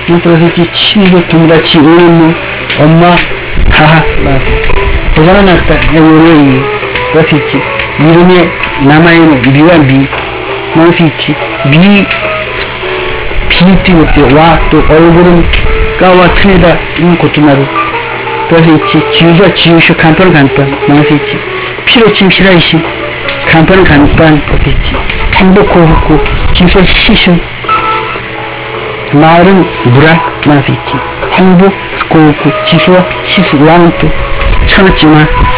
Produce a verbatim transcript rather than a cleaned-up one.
그래서 있지, 친구, 구미라치, 의무, 엄마, 하하, 보잖아, 났다. 요래, 그래서 있지. 이름에 남아있는 미와 미, 그래서 있지. 미, 비띠 못해. 와, 또 얼굴은 까와 틀리다. 이 것도 나도. 그래서 있지. 지우자, 지우쇼, 간판, 간판. 그래서 있지. 피로침, 시라이시. 간판, 간판. 그래서 있지. 행복고, 붓고. 지소, 시슈. 말은 무라. 그래서 있지. 행복, 고고, 지소, 시수, 왕 또. 참았지만.